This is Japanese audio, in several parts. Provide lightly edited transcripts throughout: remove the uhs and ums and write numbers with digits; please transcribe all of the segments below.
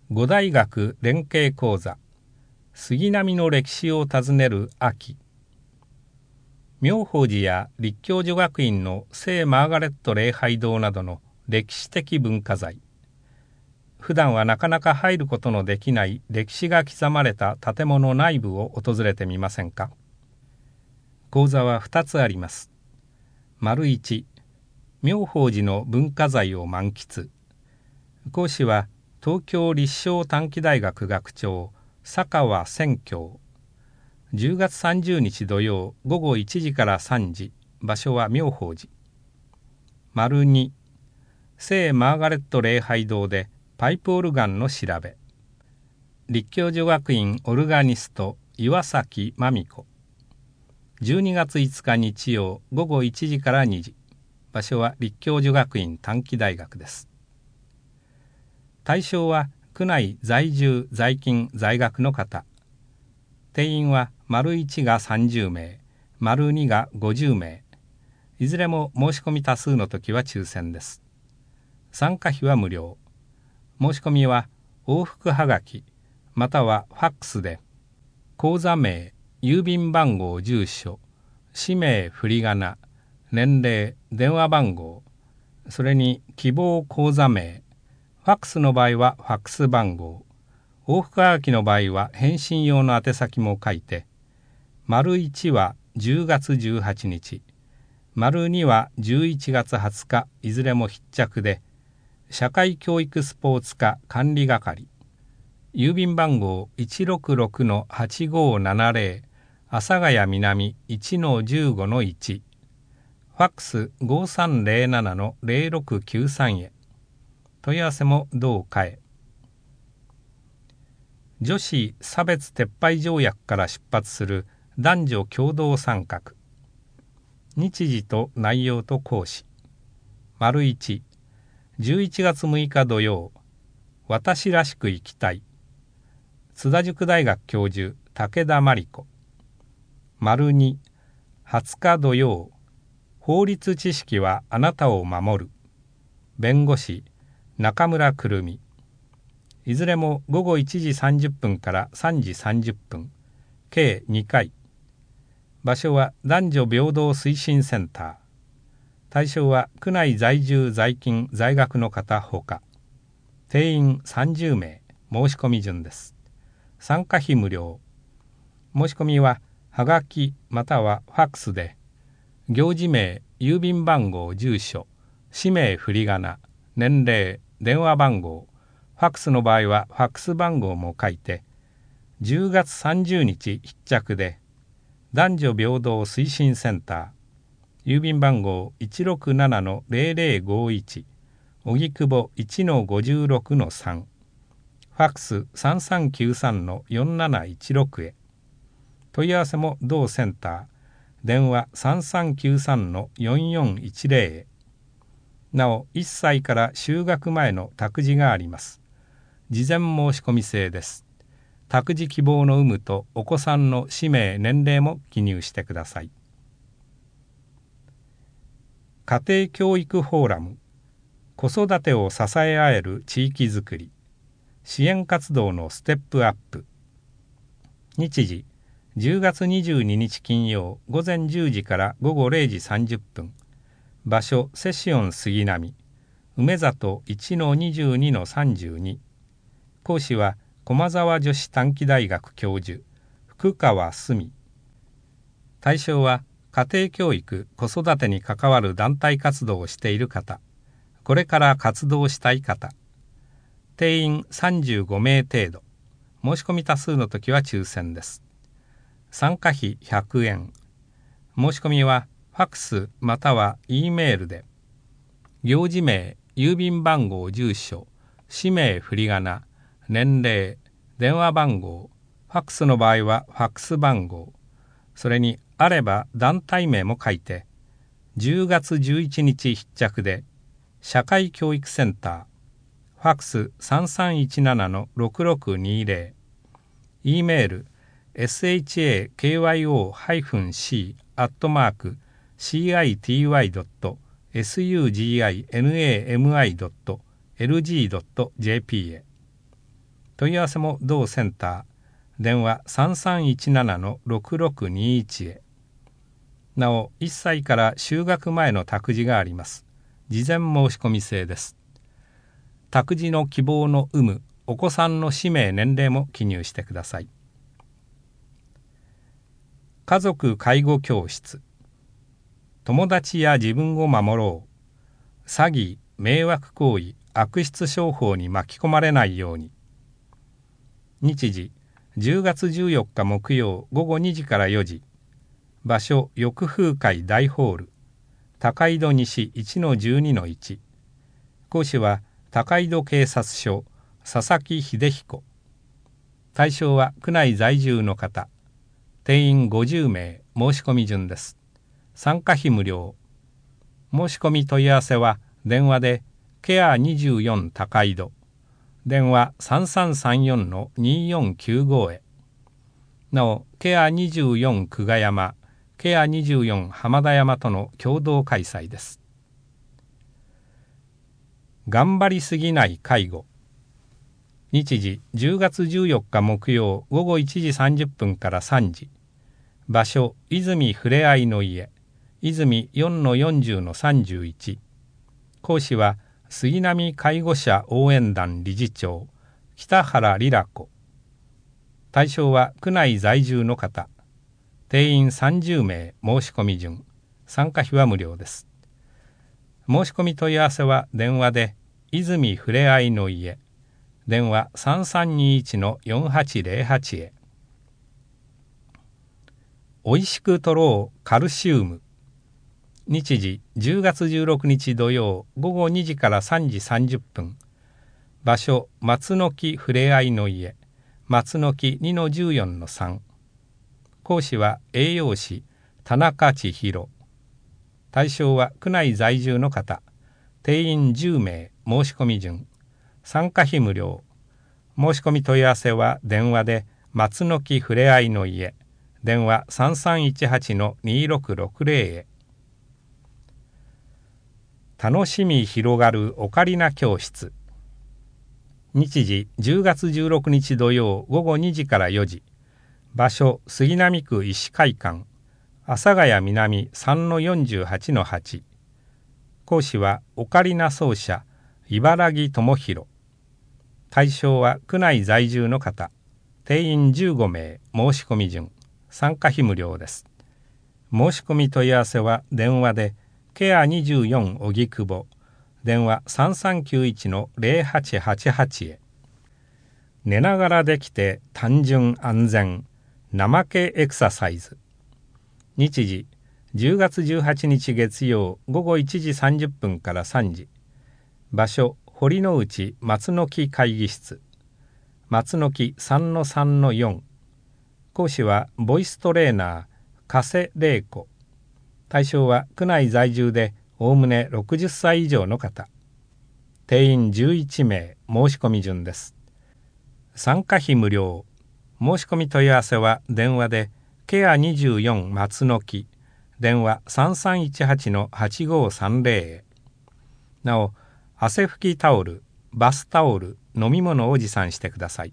五大学連携講座杉並の歴史を訪ねる秋。妙法寺や立教女学院の聖マーガレット礼拝堂などの歴史的文化財。普段はなかなか入ることのできない歴史が刻まれた建物内部を訪れてみませんか。講座は2つあります。丸1、妙法寺の文化財を満喫。講師は東京立正短期大学学長佐川宣教。10月30日土曜午後1時から3時、場所は妙法寺。丸2、聖マーガレット礼拝堂でパイプオルガンの調べ。立教女学院オルガニスト岩崎真美子。12月5日日曜午後1時から2時、場所は立教女学院短期大学です。対象は区内在住在勤在学の方。定員は丸1が30名、丸2が50名。いずれも申し込み多数の時は抽選です。参加費は無料。申し込みは往復はがきまたはファックスで口座名、郵便番号、住所、氏名、振り仮名、年齢、電話番号、それに希望口座名、ファックスの場合はファックス番号、往復はがきの場合は返信用の宛先も書いて、丸1は10月18日、丸2は11月20日、いずれも必着で、社会教育スポーツ課管理係、郵便番号 166-8570、阿佐ヶ谷南 1-15-1、ファックス 5307-0693 へ。問い合わせも同課へ。女子差別撤廃条約から出発する男女共同参画。日時と内容と講師。丸1、11月6日土曜、私らしく生きたい。津田塾大学教授武田真理子。丸2、20日土曜、法律知識はあなたを守る。弁護士中村くるみ。いずれも午後1時30分から3時30分、計2回。場所は男女平等推進センター。対象は区内在住在勤在学の方ほか。定員30名、申し込み順です。参加費無料。申し込みははがきまたはファックスで、行事名、郵便番号、住所、氏名、振り仮名、年齢、電話番号、ファックスの場合はファックス番号も書いて、10月30日必着で、男女平等推進センター、郵便番号 167-0051、荻窪 1-56-3、ファックス 3393-4716 へ。問い合わせも同センター、電話 3393-4410 へ。なお、1歳から就学前の託児があります。事前申し込み制です。託児希望の有無とお子さんの氏名、年齢も記入してください。家庭教育フォーラム、子育てを支え合える地域づくり、支援活動のステップアップ。日時、10月22日金曜午前10時から午後0時30分。場所、セシオン杉並、梅里 1-22-32。講師は駒沢女子短期大学教授福川澄。対象は家庭教育子育てに関わる団体活動をしている方、これから活動したい方。定員35名程度。申し込み多数の時は抽選です。参加費100円。申し込みはファックスまたは E メールで、行事名、郵便番号、住所、氏名、振り仮名、年齢、電話番号、ファックスの場合はファックス番号、それにあれば団体名も書いて、10月11日必着で、社会教育センター、ファックス 3317-6620、E メール、shakyoy-c@city.suginami.lg.jp へ。 問い合わせも同センター、電話 3317-6621 へ。なお、1歳から就学前の託児があります。事前申し込み制です。託児の希望の有無、お子さんの氏名年齢も記入してください。家族介護教室。友達や自分を守ろう。詐欺、迷惑行為、悪質商法に巻き込まれないように。日時、10月14日木曜午後2時から4時。場所、翼風会大ホール。高井戸西 1-12-1。講師は高井戸警察署、佐々木秀彦。対象は区内在住の方。定員50名、申し込み順です。参加費無料。申し込み問い合わせは電話でケア24高井戸、電話 3334-2495 へ。なお、ケア24久我山、ケア24浜田山との共同開催です。頑張りすぎない介護。日時、10月14日木曜午後1時30分から3時。場所、泉ふれあいの家、泉 4-40-31。講師は杉並介護者応援団理事長、北原里良子。対象は区内在住の方。定員30名、申し込み順。参加費は無料です。申し込み問い合わせは電話で泉ふれあいの家、電話 3321-4808 へ。おいしくとろうカルシウム。日時、10月16日土曜午後2時から3時30分。場所、松の木ふれあいの家、松の木 2-14-3。講師は栄養士、田中千尋。対象は区内在住の方。定員10名、申し込み順。参加費無料。申し込み問い合わせは電話で松の木ふれあいの家、電話 3318-2660 へ。楽しみ広がるオカリナ教室。日時、10月16日土曜午後2時から4時。場所、杉並区石会館、阿佐ヶ谷南 3-48-8。講師はオカリナ奏者、茨城智弘。対象は区内在住の方。定員15名、申し込み順。参加費無料です。申し込み問い合わせは電話でケア24荻窪、電話 3391-0888 へ。寝ながらできて単純安全、怠けエクササイズ。日時、10月18日月曜午後1時30分から3時。場所、堀之内松の木会議室、松の木 3-3-4。講師はボイストレーナー加瀬玲子。対象は区内在住でおおむね60歳以上の方。定員11名、申し込み順です。参加費無料。申し込み問い合わせは電話でケア24松の木、電話 3318-8530 へ。なお、汗拭きタオル、バスタオル、飲み物を持参してください。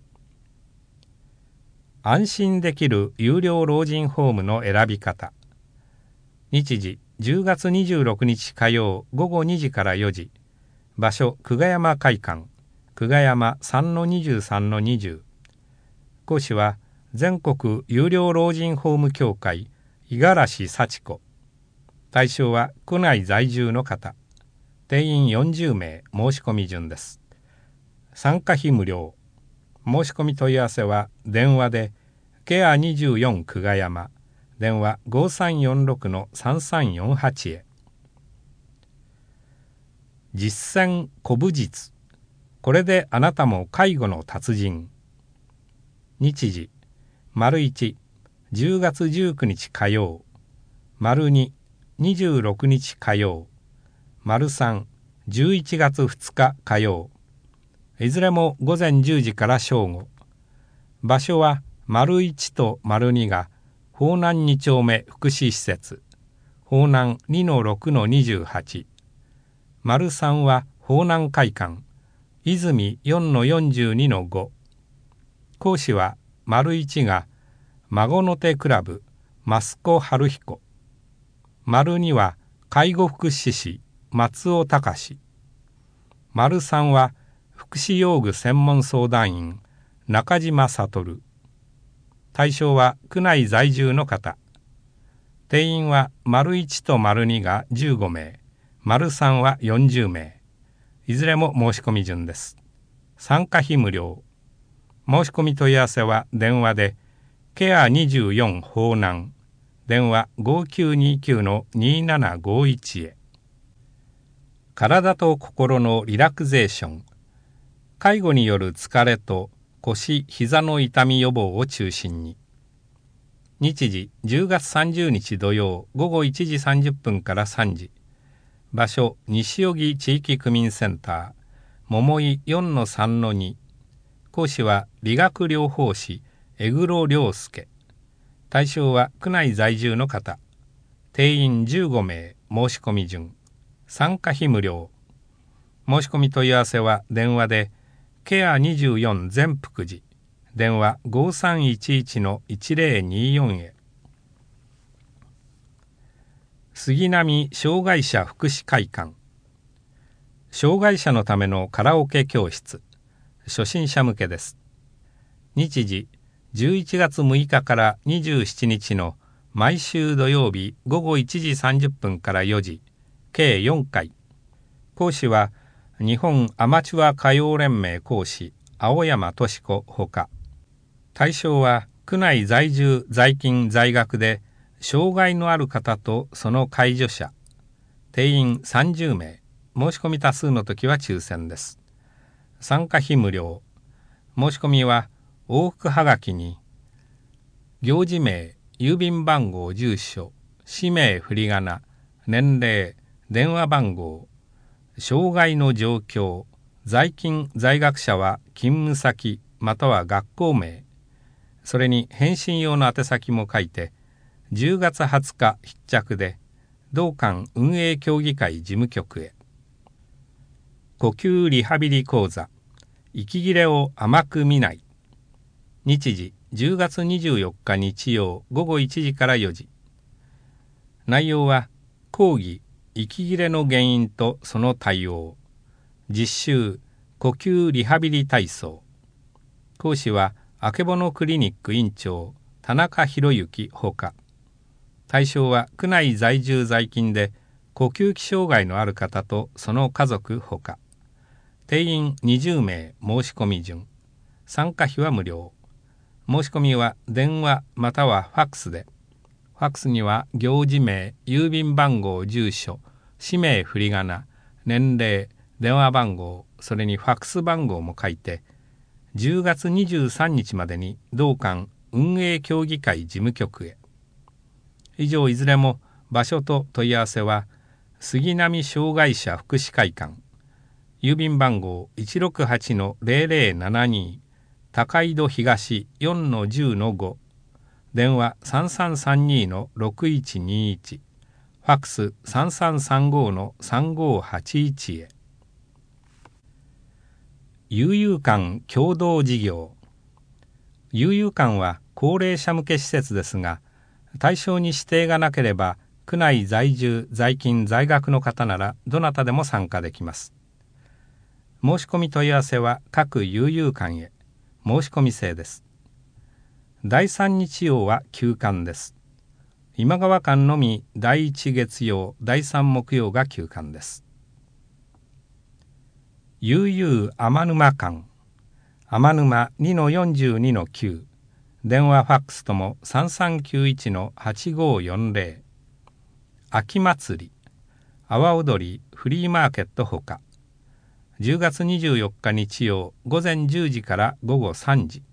安心できる有料老人ホームの選び方。日時、10月26日火曜午後2時から4時。場所、久我山会館、久我山 3-23-20。講師は全国有料老人ホーム協会五十嵐幸子。対象は区内在住の方。定員40名、申し込み順です。参加費無料。申し込み問い合わせは電話でケア24久我山、電話 5346-3348 へ。実践古武術。これであなたも介護の達人。日時、丸1、10月19日火曜、丸2、26日火曜、丸3、11月2日火曜。いずれも午前10時から正午。場所は丸1と丸2が方南2丁目福祉施設、方南 2-6-28。丸3は方南会館、 泉 4-42-5。講師は丸1が孫の手クラブ増子春彦。丸2は介護福祉士松尾隆。丸3は福祉用具専門相談員中島悟。対象は区内在住の方。定員は丸1と丸2が15名、丸3は40名。いずれも申し込み順です。参加費無料。申し込み問い合わせは電話でケア24方南、電話 5929-2751 へ。体と心のリラクゼーション。介護による疲れと腰・膝の痛み予防を中心に。日時10月30日土曜午後1時30分から3時。場所西荻地域区民センター桃井 4-3-2。講師は理学療法士江黒良介。対象は区内在住の方。定員15名。申し込み順。参加費無料。申し込み問い合わせは電話でケア24全福寺、電話 5311-1024 へ。杉並障害者福祉会館。障害者のためのカラオケ教室。初心者向けです。日時11月6日から27日の毎週土曜日午後1時30分から4時、計4回。講師は日本アマチュア歌謡連盟講師青山俊子ほか。対象は区内在住在勤在学で障害のある方とその介助者。定員30名。申し込み多数の時は抽選です。参加費無料。申し込みは往復はがきに行事名、郵便番号、住所、氏名、振り仮名、年齢、電話番号、障害の状況、在勤在学者は勤務先または学校名、それに返信用の宛先も書いて10月20日必着で同館運営協議会事務局へ。呼吸リハビリ講座、息切れを甘く見ない。日時10月24日日曜午後1時から4時。内容は講義息切れの原因とその対応、実習呼吸リハビリ体操。講師はあけぼのクリニック院長田中博之ほか。対象は区内在住在勤で呼吸器障害のある方とその家族ほか。定員20名。申し込み順。参加費は無料。申し込みは電話またはファックスで。ファックスには行事名、郵便番号、住所、氏名、振り仮名、年齢、電話番号、それにファックス番号も書いて10月23日までに同館運営協議会事務局へ。以上いずれも場所と問い合わせは杉並障害者福祉会館、郵便番号 168-0072 高井戸東 4-10-5、電話 3332-6121、ファックス 3335-3581 へ。悠々館共同事業。悠々館は高齢者向け施設ですが、対象に指定がなければ区内在住在勤在学の方ならどなたでも参加できます。申し込み問い合わせは各悠々館へ。申し込み制です。第3日曜は休館です。今川館のみ第1月曜第3木曜が休館です。悠々天沼館、天沼 2-42-9、電話ファックスとも 3391-8540。秋祭り、阿波踊り、フリーマーケットほか。10月24日日曜午前10時から午後3時。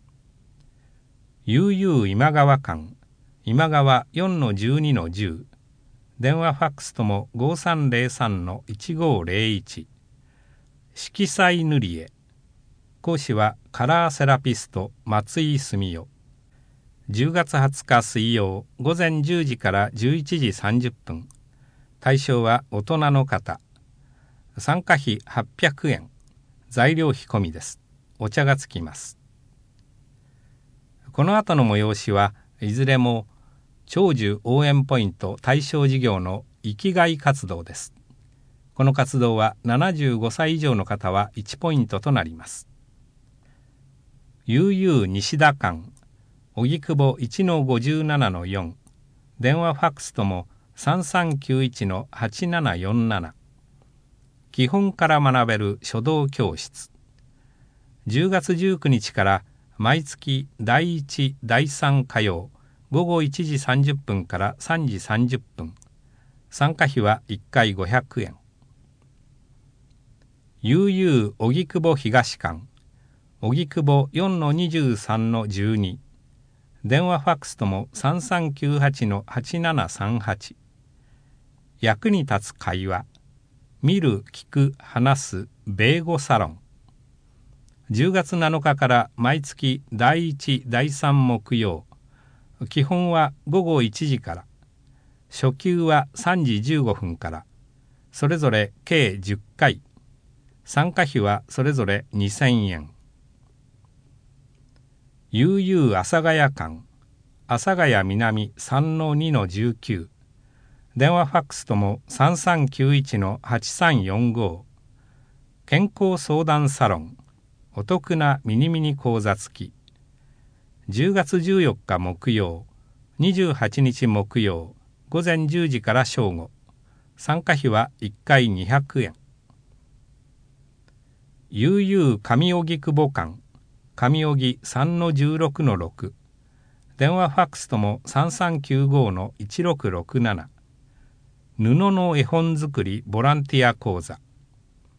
悠々今川館、今川 4-12-10、電話ファックスとも 5303-1501。色彩塗り絵、講師はカラーセラピスト松井澄代。10月20日水曜午前10時から11時30分。対象は大人の方。参加費800円。 材料費込みです。お茶がつきます。この後の催しはいずれも長寿応援ポイント対象事業の生きがい活動です。この活動は75歳以上の方は1ポイントとなります。悠々西田間荻窪 1-57-4 電話ファックスとも 3391-8747 基本から学べる書道教室。10月19日から毎月第1、第3火曜午後1時30分から3時30分。参加費は1回500円。悠々荻窪東間荻窪 4-23-12 電話ファックスとも 3398-8738 役に立つ会話見る聞く話す米語サロン。10月7日から毎月第1第3木曜基本は午後1時から初級は3時15分からそれぞれ計10回。参加費はそれぞれ2000円。悠々阿佐ヶ谷間阿佐ヶ谷南 3-2-19 電話ファックスとも 3391-8345 健康相談サロンお得なミニミニ講座付き。10月14日木曜28日木曜午前10時から正午。参加費は1回200円。悠々上荻窪間上荻 3-16-6 電話ファックスとも 3395-1667 布の絵本作りボランティア講座。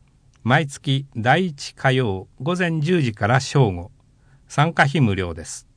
毎月第1火曜午前10時から正午。参加費無料です。